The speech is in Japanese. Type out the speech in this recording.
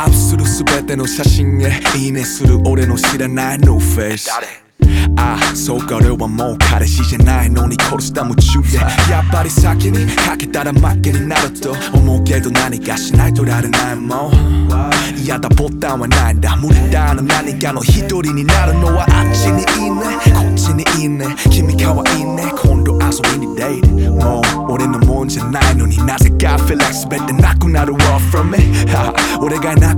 ップする全ての写真へいいねする俺の知らない No face。ああそうか俺はもう彼氏じゃないのに殺した夢中でやっぱり先にかけたら負けになると思うけど何かしないとられないもん。いやだボタンはないんだ無理だな何かの一人になるのはあっちにいいねこっちにいいね君かわいいね今度遊びにデートもう俺のもんじゃないのになぜか feel like 全てなくなる all from me 俺がいな